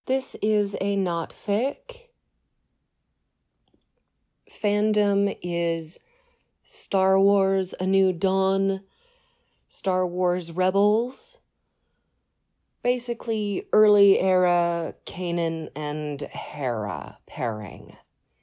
This is a not fic. Fandom is Star Wars A New Dawn, Star Wars Rebels, basically early era Kanan and Hera pairing.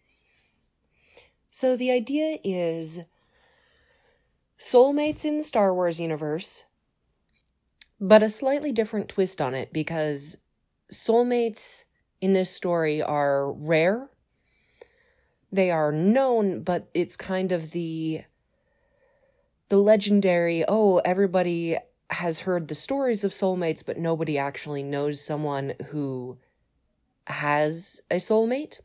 So the idea is soulmates in the Star Wars universe, but a slightly different twist on it because soulmates in this story are rare. They are known, but it's kind of the legendary, everybody has heard the stories of soulmates, but nobody actually knows someone who has a soulmate.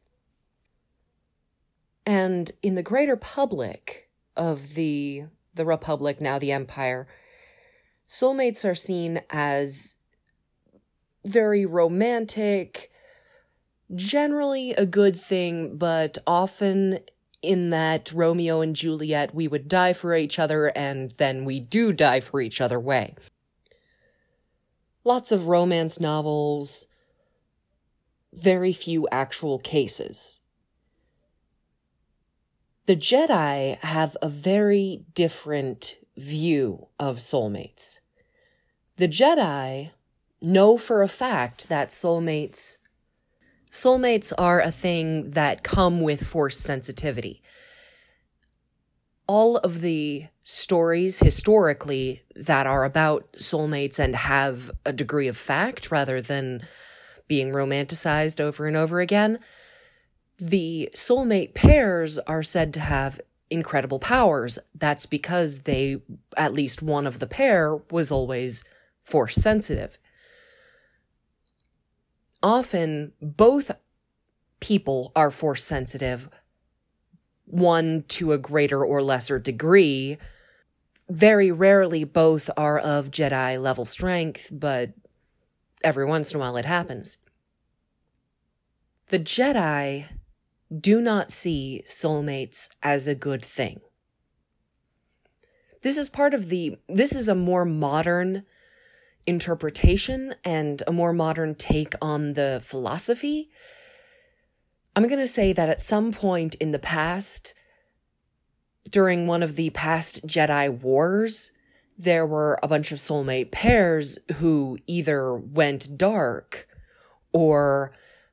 And in the greater public of the Republic, now the Empire, soulmates are seen as very romantic, generally a good thing, but often in that Romeo and Juliet, we would die for each other, and then we do die for each other way. Lots of romance novels, very few actual cases. The Jedi have a very different view of soulmates. The Jedi know for a fact that soulmates are a thing that come with Force sensitivity. All of the stories historically that are about soulmates and have a degree of fact rather than being romanticized over and over again, the soulmate pairs are said to have incredible powers. That's because at least one of the pair was always Force sensitive. Often, both people are Force sensitive, one to a greater or lesser degree. Very rarely, both are of Jedi level strength, but every once in a while it happens. The Jedi do not see soulmates as a good thing. This is a more modern interpretation and a more modern take on the philosophy. I'm going to say that at some point in the past, during one of the past Jedi Wars, there were a bunch of soulmate pairs who either went dark or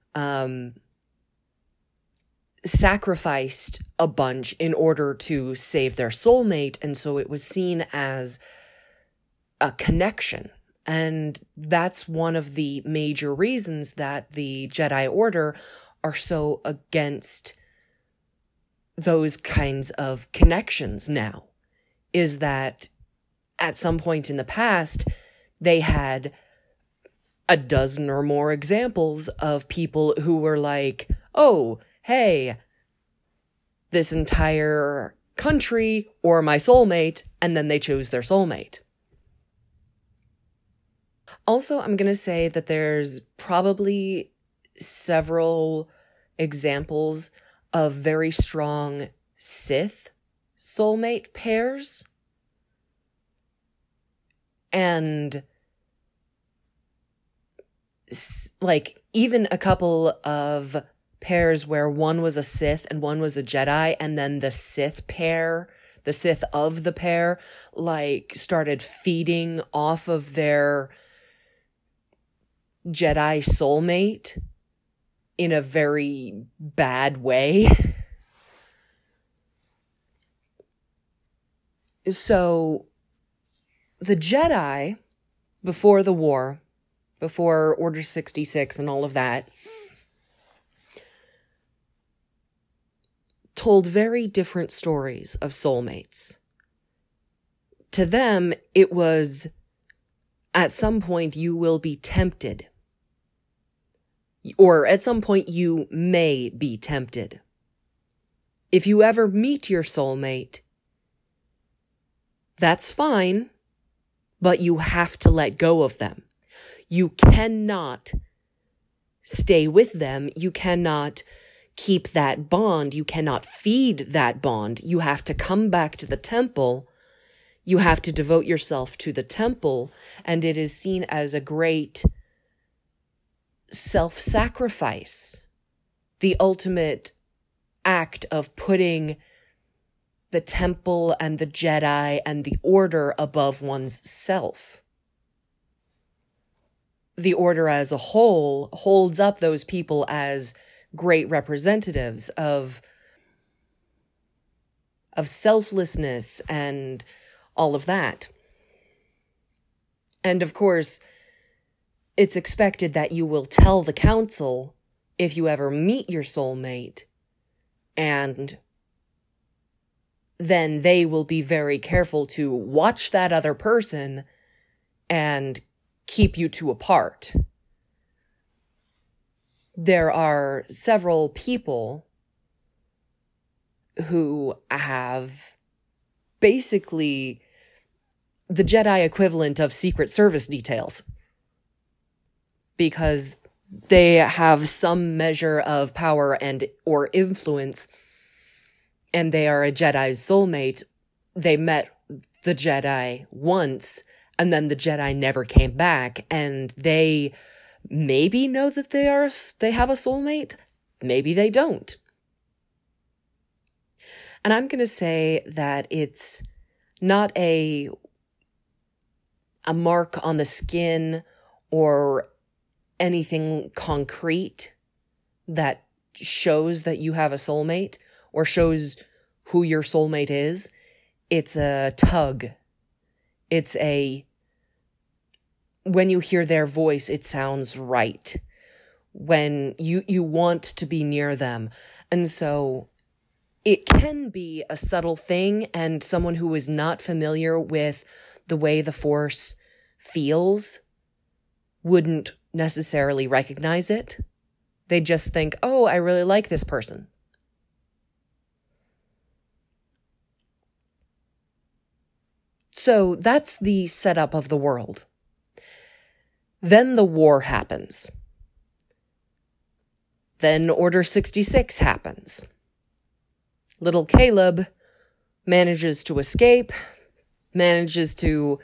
sacrificed a bunch in order to save their soulmate, and so it was seen as a connection. And that's one of the major reasons that the Jedi Order are so against those kinds of connections now, is that at some point in the past, they had a dozen or more examples of people who were like, oh, hey, this entire country or my soulmate, and then they chose their soulmate. Also, I'm going to say that there's probably several examples of very strong Sith soulmate pairs. And even a couple of pairs where one was a Sith and one was a Jedi, and then the Sith of the pair, started feeding off of their Jedi soulmate in a very bad way. So, the Jedi, before the war, before Order 66 and all of that, told very different stories of soulmates. To them, it was, at some point you will be tempted. Or at some point you may be tempted. If you ever meet your soulmate, that's fine, but you have to let go of them. You cannot stay with them. You cannot keep that bond. You cannot feed that bond. You have to come back to the temple. You have to devote yourself to the temple, and it is seen as a great self-sacrifice, the ultimate act of putting the temple and the Jedi and the Order above one's self. The Order as a whole holds up those people as great representatives of selflessness and all of that. And of course, it's expected that you will tell the council if you ever meet your soulmate, and then they will be very careful to watch that other person and keep you two apart. There are several people who have basically the Jedi equivalent of Secret Service details, because they have some measure of power and or influence, and they are a Jedi's soulmate. They met the Jedi once, and then the Jedi never came back, and they maybe know that they have a soulmate, maybe they don't. And I'm going to say that it's not a mark on the skin or anything concrete that shows that you have a soulmate or shows who your soulmate is. It's a tug. It's when you hear their voice, it sounds right. When you want to be near them. And so it can be a subtle thing, and someone who is not familiar with the way the Force feels wouldn't necessarily recognize it. They just think, oh, I really like this person. So that's the setup of the world. Then the war happens. Then Order 66 happens. Little Caleb manages to escape, manages to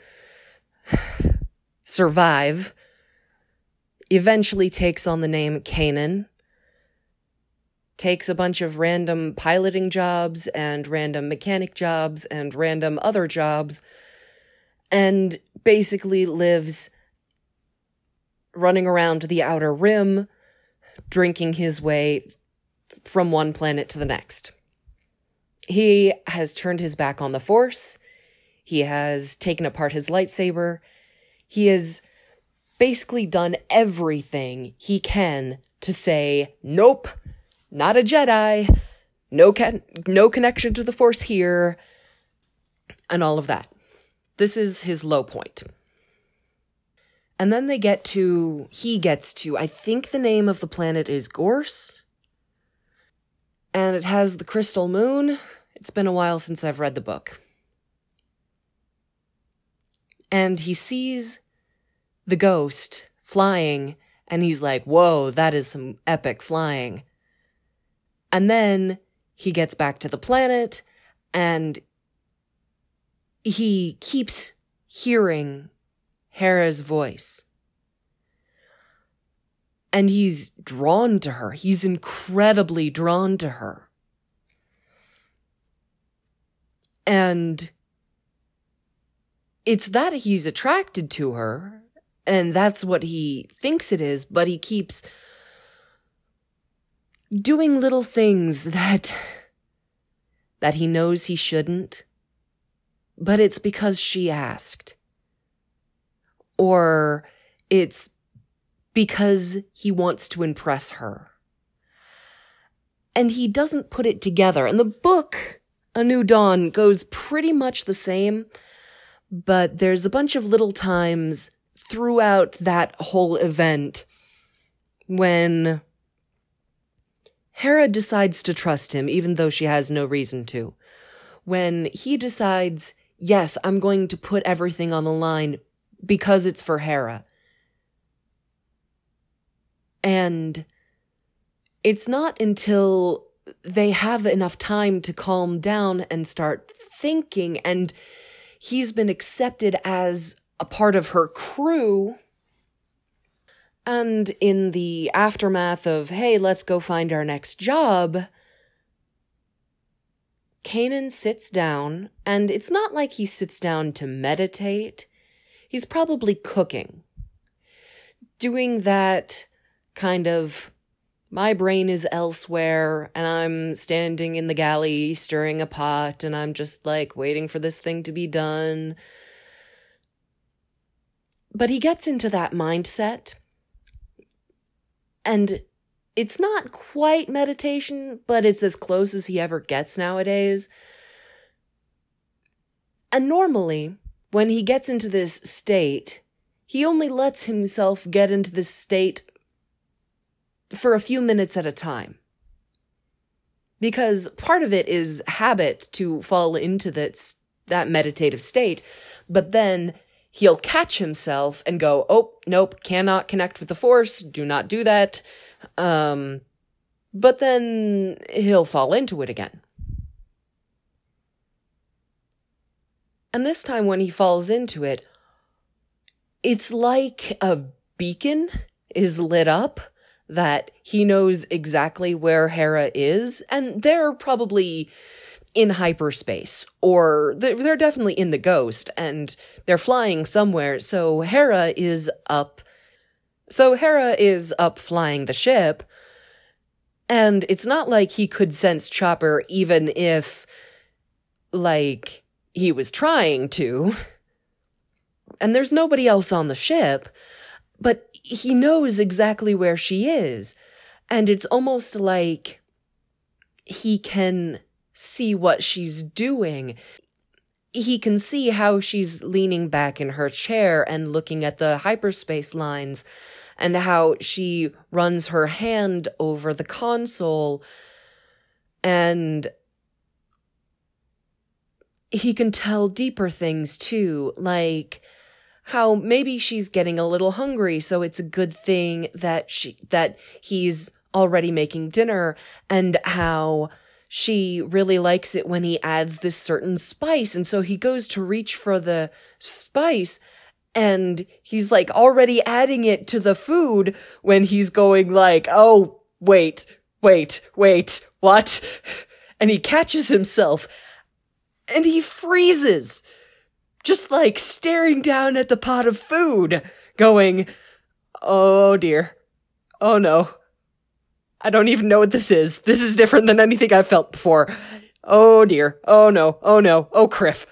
survive, eventually takes on the name Kanan, takes a bunch of random piloting jobs and random mechanic jobs and random other jobs, and basically lives running around the Outer Rim, drinking his way from one planet to the next. He has turned his back on the Force. He has taken apart his lightsaber. He has basically done everything he can to say, nope, not a Jedi, no connection to the Force here, and all of that. This is his low point. And then he gets to, I think the name of the planet is Gorse, and it has the crystal moon. It's been a while since I've read the book. And he sees the ghost flying, and he's like, whoa, that is some epic flying. And then he gets back to the planet, and he keeps hearing Hera's voice. And he's drawn to her. He's incredibly drawn to her. And it's that he's attracted to her, and that's what he thinks it is, but he keeps doing little things that he knows he shouldn't, but it's because she asked. Or it's because he wants to impress her. And he doesn't put it together. And the book, A New Dawn, goes pretty much the same, but there's a bunch of little times throughout that whole event when Hera decides to trust him, even though she has no reason to. When he decides, yes, I'm going to put everything on the line because it's for Hera. And it's not until they have enough time to calm down and start thinking, and he's been accepted as a part of her crew, And in the aftermath of, hey, let's go find our next job, Kanan sits down, and it's not like he sits down to meditate. He's probably cooking. Doing that kind of, my brain is elsewhere, and I'm standing in the galley stirring a pot, and I'm just like waiting for this thing to be done. But he gets into that mindset, and it's not quite meditation, but it's as close as he ever gets nowadays. And normally, when he gets into this state, he only lets himself get into this state for a few minutes at a time. Because part of it is habit to fall into that meditative state, but then he'll catch himself and go, oh, nope, cannot connect with the Force, do not do that. But then he'll fall into it again. And this time when he falls into it, it's like a beacon is lit up that he knows exactly where Hera is, and they're probably in hyperspace, or they're definitely in the Ghost, and they're flying somewhere, so Hera is up flying the ship, and it's not like he could sense Chopper even if, like, he was trying to. And there's nobody else on the ship, but he knows exactly where she is. And it's almost like he can see what she's doing. He can see how she's leaning back in her chair and looking at the hyperspace lines, and how she runs her hand over the console, and he can tell deeper things too, like how maybe she's getting a little hungry, so it's a good thing that he's already making dinner, and how she really likes it when he adds this certain spice, and so he goes to reach for the spice, and he's like already adding it to the food when he's going like, oh, wait, what? And he catches himself, and he freezes, just like staring down at the pot of food, going, oh dear, oh no, I don't even know what this is. This is different than anything I've felt before. Oh dear, oh no, oh Criff.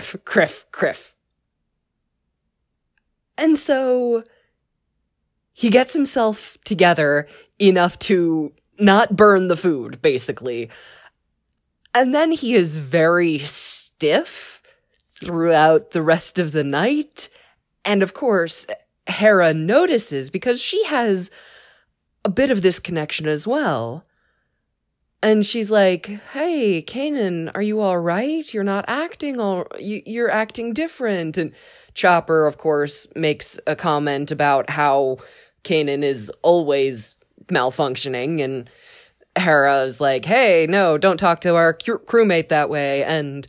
And so he gets himself together enough to not burn the food, basically. And then he is very stiff throughout the rest of the night. And of course, Hera notices, because she has a bit of this connection as well. And she's like, hey, Kanan, are you all right? You're not acting you're acting different. And Chopper, of course, makes a comment about how Kanan is always malfunctioning, and Hera's like, hey, no, don't talk to our crewmate that way. And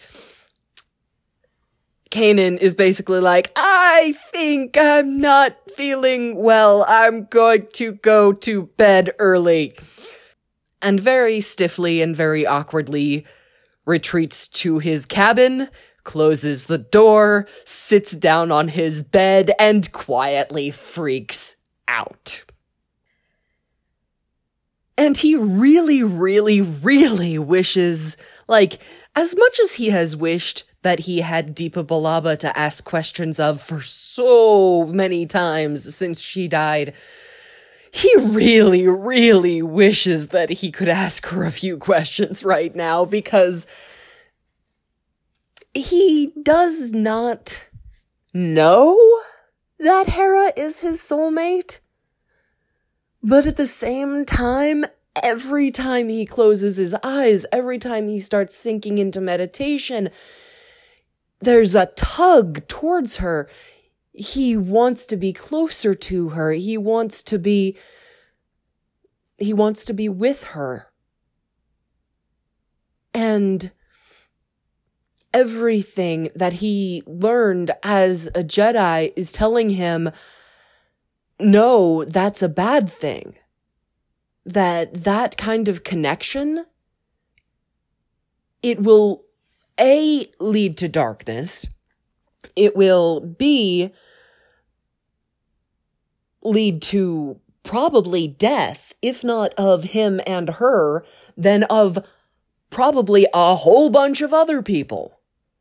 Kanan is basically like, I think I'm not feeling well. I'm going to go to bed early. And very stiffly and very awkwardly retreats to his cabin, closes the door, sits down on his bed, and quietly freaks out. And he really, really, really wishes, like, as much as he has wished that he had Deepa Billaba to ask questions of for so many times since she died, he really, really wishes that he could ask her a few questions right now, because he does not know that Hera is his soulmate. But at the same time, every time he closes his eyes, every time he starts sinking into meditation, there's a tug towards her. He wants to be closer to her. He wants to be with her. And everything that he learned as a Jedi is telling him no, that's a bad thing. That kind of connection, it will A, lead to darkness. It will B, lead to probably death, if not of him and her, then of probably a whole bunch of other people.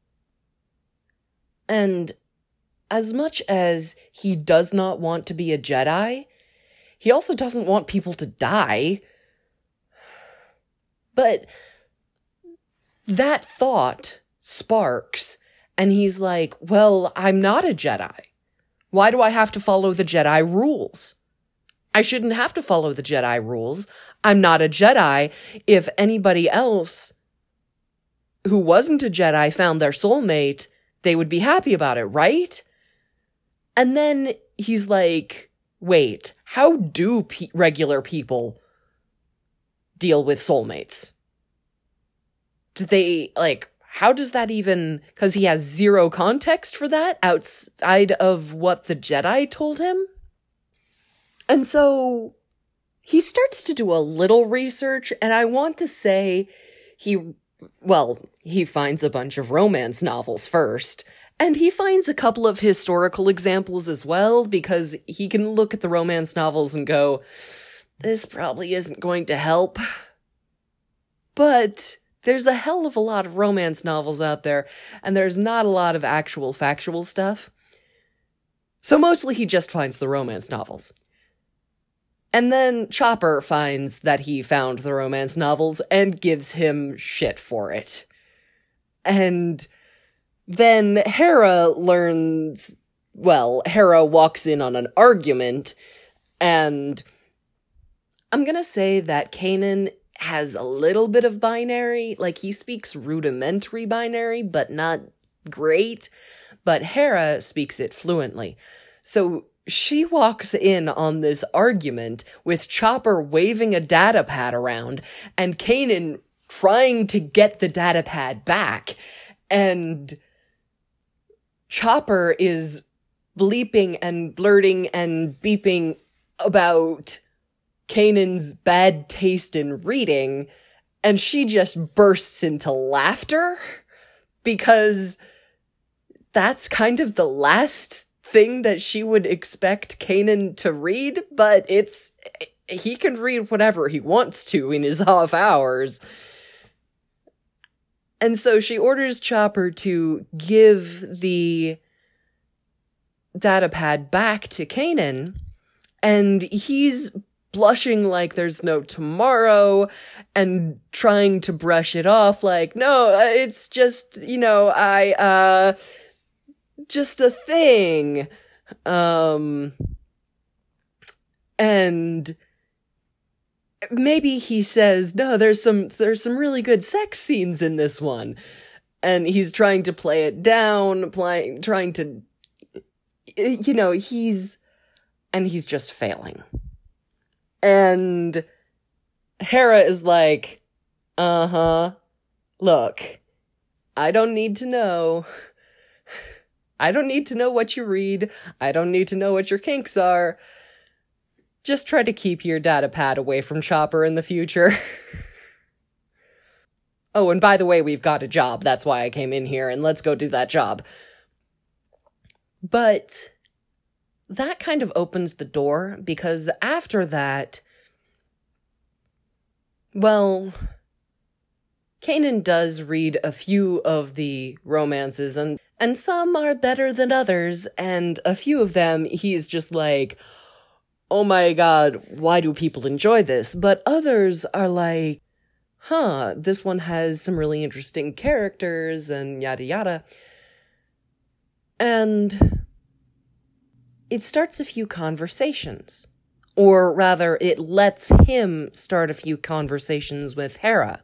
And as much as he does not want to be a Jedi, he also doesn't want people to die. But that thought sparks, and he's like, well, I'm not a Jedi. Why do I have to follow the Jedi rules? I shouldn't have to follow the Jedi rules. I'm not a Jedi. If anybody else who wasn't a Jedi found their soulmate, they would be happy about it, right? And then he's like, wait, how do regular people deal with soulmates? Do they, how does that even, because he has zero context for that outside of what the Jedi told him? And so he starts to do a little research, and I want to say he finds a bunch of romance novels first, and he finds a couple of historical examples as well, because he can look at the romance novels and go, this probably isn't going to help. But there's a hell of a lot of romance novels out there, and there's not a lot of actual factual stuff. So mostly he just finds the romance novels. And then Chopper finds that he found the romance novels and gives him shit for it. And then Hera walks in on an argument, and I'm gonna say that Kanan has a little bit of binary, he speaks rudimentary binary, but not great, but Hera speaks it fluently. So she walks in on this argument with Chopper waving a data pad around and Kanan trying to get the data pad back. And Chopper is bleeping and blurting and beeping about Kanan's bad taste in reading. And she just bursts into laughter because that's kind of the last thing that she would expect Kanan to read, but he can read whatever he wants to in his off hours. And so she orders Chopper to give the datapad back to Kanan, and he's blushing like there's no tomorrow and trying to brush it off like, no, it's just, just a thing. And maybe he says, no, there's some really good sex scenes in this one. And he's trying to play it down, trying to, he's just failing. And Hera is like, look, I don't need to know. I don't need to know what you read. I don't need to know what your kinks are. Just try to keep your datapad away from Chopper in the future. Oh, and by the way, we've got a job. That's why I came in here, and let's go do that job. But that kind of opens the door, because after that, well, Kanan does read a few of the romances, and some are better than others, and a few of them he's just like, oh my god, why do people enjoy this? But others are like, this one has some really interesting characters, and yada yada. And it starts a few conversations. Or rather, it lets him start a few conversations with Hera.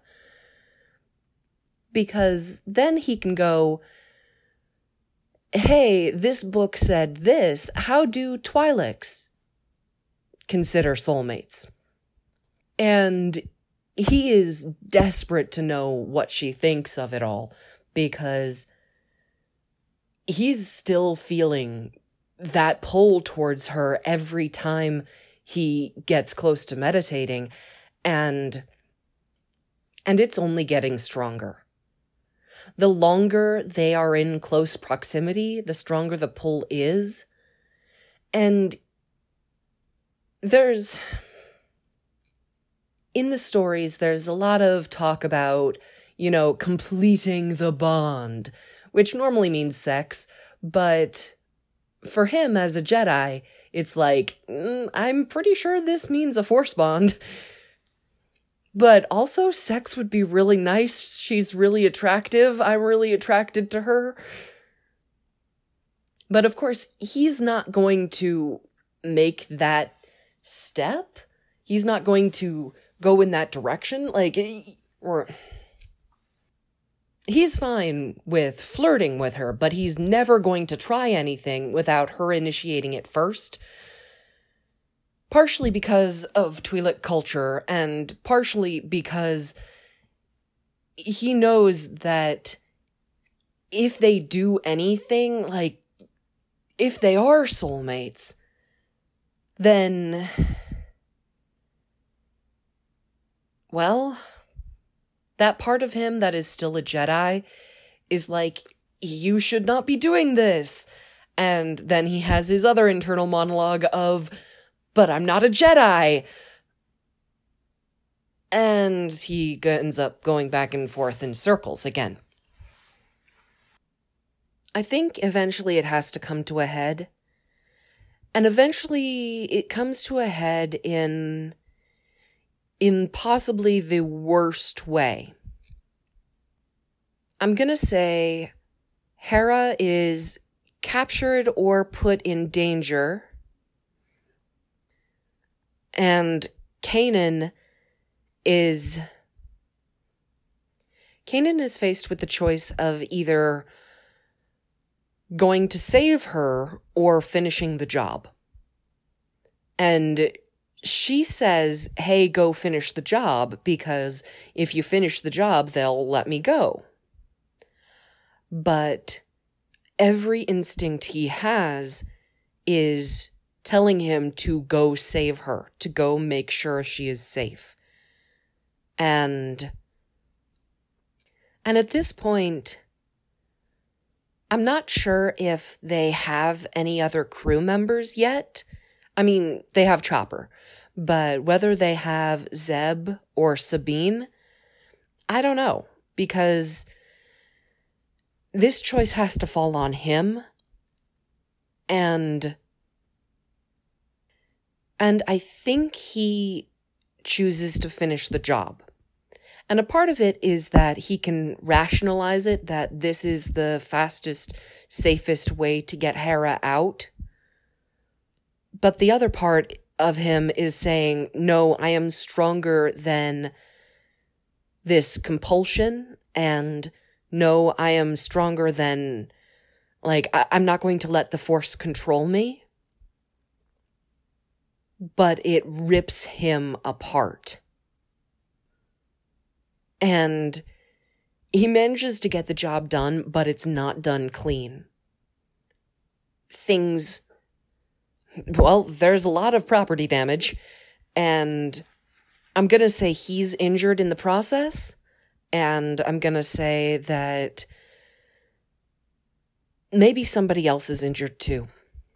Because then he can go, hey, this book said this. How do Twi'leks consider soulmates? And he is desperate to know what she thinks of it all, because he's still feeling that pull towards her every time he gets close to meditating, and it's only getting stronger. The longer they are in close proximity, the stronger the pull is. And in the stories, there's a lot of talk about, completing the bond, which normally means sex, but for him as a Jedi, it's like, I'm pretty sure this means a Force bond. But also, sex would be really nice. She's really attractive. I'm really attracted to her. But of course, he's not going to make that step. He's not going to go in that direction. He's fine with flirting with her, but he's never going to try anything without her initiating it first. Partially because of Twi'lek culture, and partially because he knows that if they do anything, if they are soulmates, then, well, that part of him that is still a Jedi is like, you should not be doing this. And then he has his other internal monologue of, but I'm not a Jedi. And he ends up going back and forth in circles again. I think eventually it has to come to a head. And eventually it comes to a head in possibly the worst way. I'm going to say Hera is captured or put in danger, and Kanan is faced with the choice of either going to save her or finishing the job. And she says, hey, go finish the job, because if you finish the job, they'll let me go. But every instinct he has is telling him to go save her, to go make sure she is safe. And at this point, I'm not sure if they have any other crew members yet. I mean, they have Chopper, but whether they have Zeb or Sabine, I don't know, because this choice has to fall on him, and I think he chooses to finish the job. And a part of it is that he can rationalize it, that this is the fastest, safest way to get Hera out. But the other part of him is saying, no, I am stronger than this compulsion, and no, I am stronger than, I'm not going to let the Force control me. But it rips him apart. And he manages to get the job done, but it's not done clean. There's a lot of property damage, and I'm going to say he's injured in the process, and I'm going to say that maybe somebody else is injured too.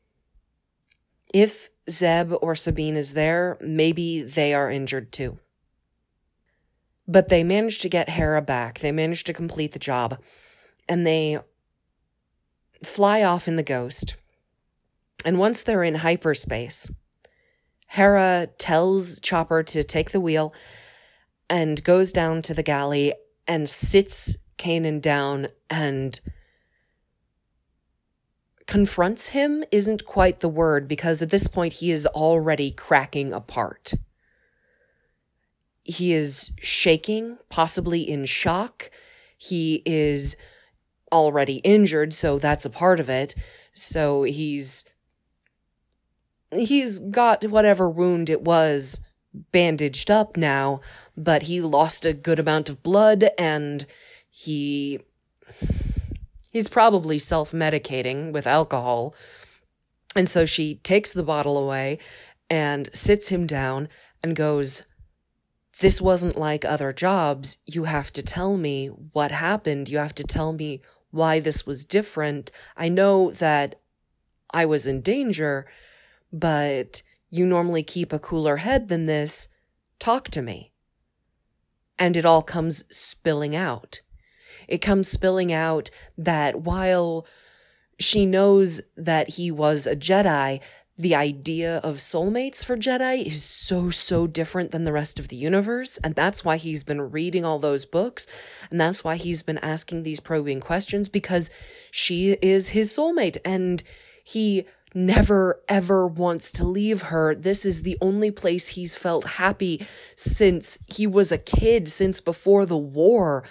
If Zeb or Sabine is there, maybe they are injured too. But they managed to get Hera back. They managed to complete the job. And they fly off in the Ghost. And once they're in hyperspace, Hera tells Chopper to take the wheel and goes down to the galley and sits Kanan down and confronts him isn't quite the word, because at this point he is already cracking apart. He is shaking, possibly in shock. He is already injured, so that's a part of it. So he's got whatever wound it was bandaged up now, but he lost a good amount of blood, and he's probably self-medicating with alcohol. And so she takes the bottle away and sits him down and goes, "This wasn't like other jobs. You have to tell me what happened. You have to tell me why this was different. I know that I was in danger, but you normally keep a cooler head than this. Talk to me." And it all comes spilling out. It comes spilling out that while she knows that he was a Jedi, the idea of soulmates for Jedi is so different than the rest of the universe. And that's why he's been reading all those books. And that's why he's been asking these probing questions, because she is his soulmate and he never ever wants to leave her. This is the only place he's felt happy since he was a kid, since before the war.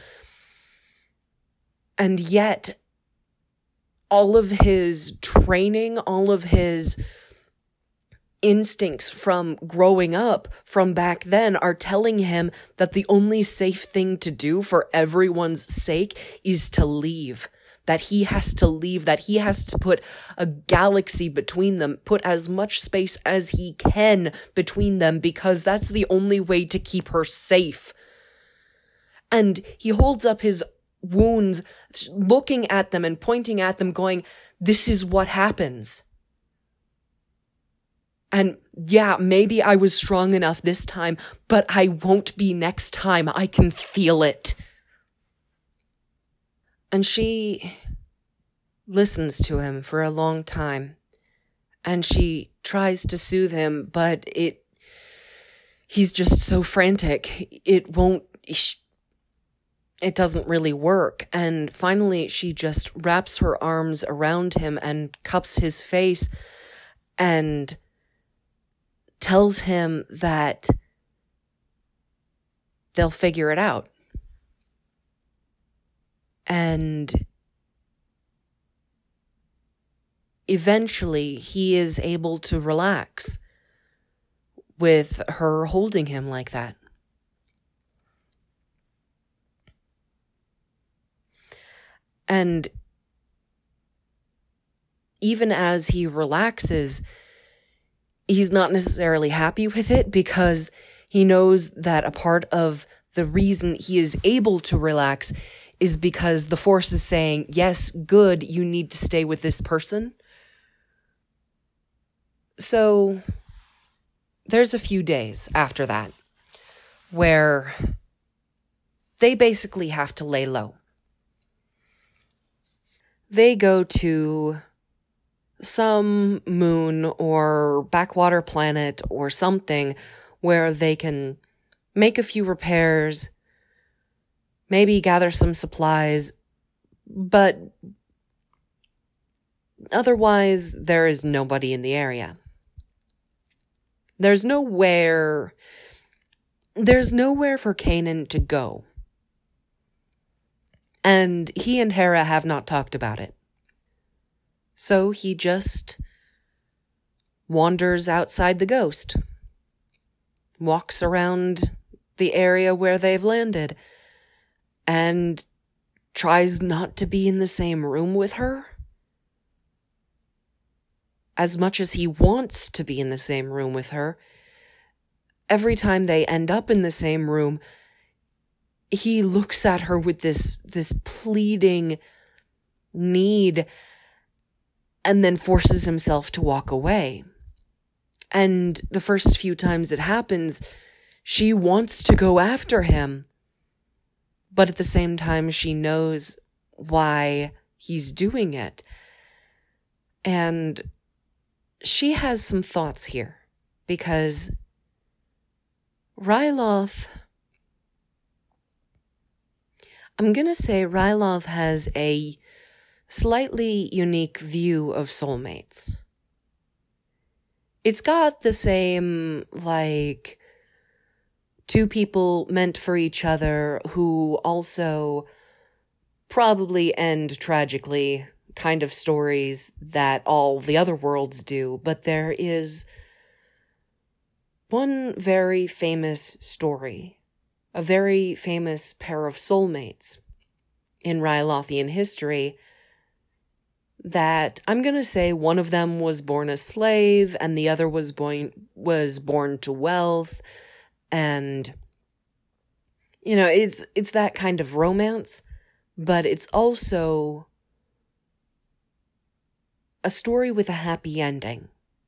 And yet, all of his training, all of his instincts from growing up, from back then, are telling him that the only safe thing to do for everyone's sake is to leave. That he has to leave, that he has to put a galaxy between them, put as much space as he can between them, because that's the only way to keep her safe. And he holds up his wounds, looking at them and pointing at them, going, "This is what happens. And yeah, maybe I was strong enough this time, but I won't be next time. I can feel it." And she listens to him for a long time, and she tries to soothe him, but he's just so frantic. It doesn't really work. And finally, she just wraps her arms around him and cups his face and tells him that they'll figure it out. And eventually, he is able to relax with her holding him like that. And even as he relaxes, he's not necessarily happy with it, because he knows that a part of the reason he is able to relax is because the Force is saying, yes, good, you need to stay with this person. So there's a few days after that where they basically have to lay low. They go to some moon or backwater planet or something where they can make a few repairs, maybe gather some supplies, but otherwise there is nobody in the area. There's nowhere for Kanan to go. And he and Hera have not talked about it. So he just wanders outside the Ghost, walks around the area where they've landed, and tries not to be in the same room with her. As much as he wants to be in the same room with her, every time they end up in the same room, he looks at her with this pleading need and then forces himself to walk away. And the first few times it happens, she wants to go after him, but at the same time she knows why he's doing it. And she has some thoughts here, because Ryloth, I'm going to say Ryloth has a slightly unique view of soulmates. It's got the same, like, two people meant for each other who also probably end tragically kind of stories that all the other worlds do, but there is one very famous story, a very famous pair of soulmates in Rylothian history that I'm going to say one of them was born a slave and the other was born to wealth. And, you know, it's that kind of romance, but it's also a story with a happy ending.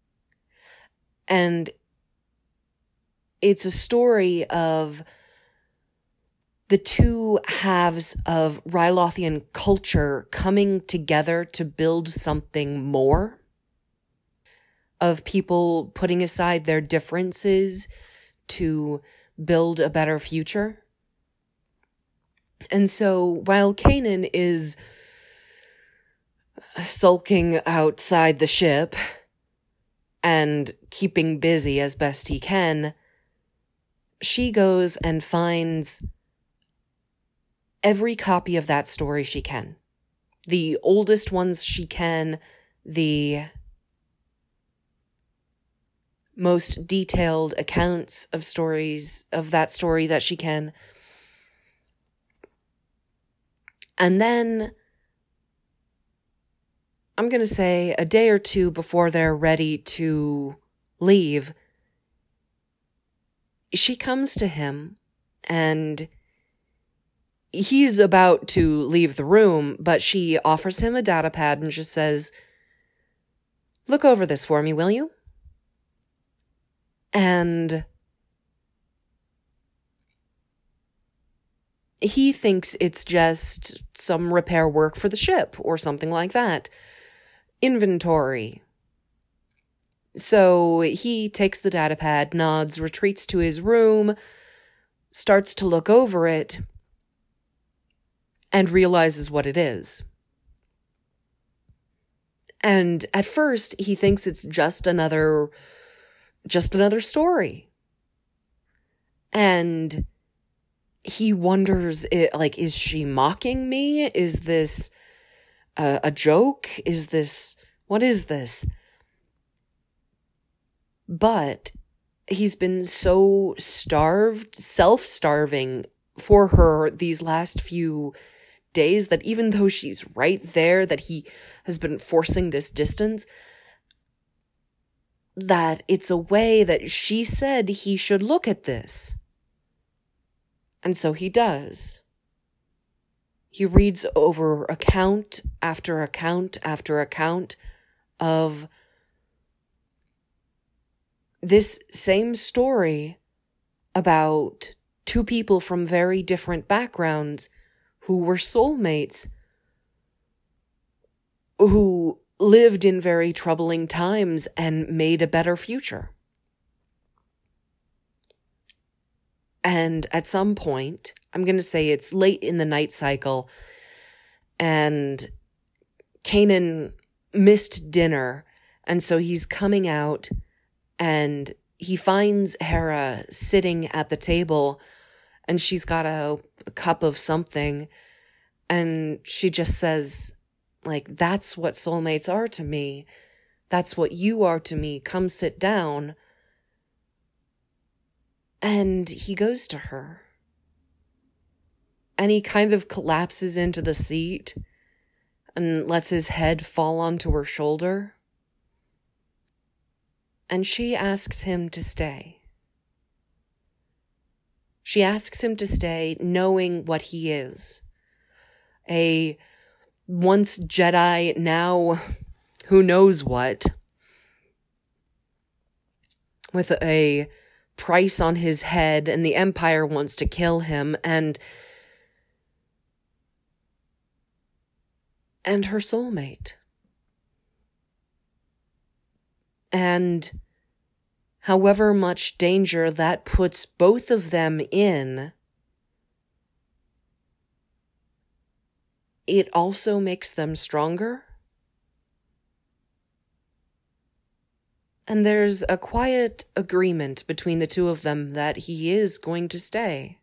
And it's a story of the two halves of Rylothian culture coming together to build something more, of people putting aside their differences to build a better future. And so while Kanan is sulking outside the ship and keeping busy as best he can, she goes and finds every copy of that story she can. The oldest ones she can, the most detailed accounts of stories of that story that she can. And then, I'm going to say a day or two before they're ready to leave, she comes to him and he's about to leave the room, but she offers him a data pad and just says, "Look over this for me, will you?" And he thinks it's just some repair work for the ship or something like that. Inventory. So he takes the data pad, nods, retreats to his room, starts to look over it, and realizes what it is. And at first, he thinks it's just another story. And he wonders, is she mocking me? Is this a joke? What is this? But he's been so self-starving for her these last few days that even though she's right there, that he has been forcing this distance, that it's a way that she said he should look at this. And so he does. He reads over account after account after account of this same story about two people from very different backgrounds who were soulmates, who lived in very troubling times and made a better future. And at some point, I'm going to say it's late in the night cycle, and Kanan missed dinner, and so he's coming out, and he finds Hera sitting at the table, and she's got a cup of something, and she just says, "That's what soulmates are to me. That's what you are to me. Come sit down." And he goes to her. And he kind of collapses into the seat and lets his head fall onto her shoulder. And she asks him to stay. She asks him to stay knowing what he is. A once Jedi, now who knows what. With a price on his head, and the Empire wants to kill him, and her soulmate. And however much danger that puts both of them in, it also makes them stronger. And there's a quiet agreement between the two of them that he is going to stay.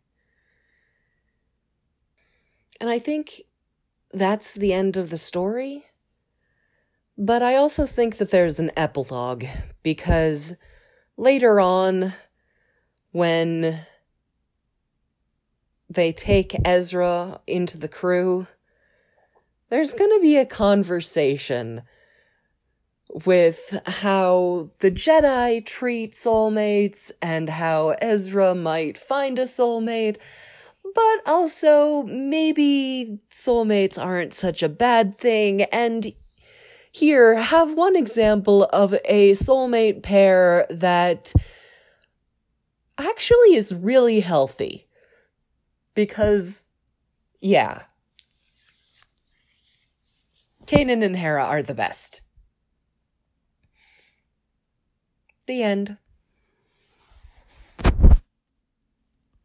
And I think that's the end of the story. But I also think that there's an epilogue, because later on, when they take Ezra into the crew, there's going to be a conversation with how the Jedi treat soulmates and how Ezra might find a soulmate, but also maybe soulmates aren't such a bad thing. And here, have one example of a soulmate pair that actually is really healthy. Because, yeah, Kanan and Hera are the best. The end.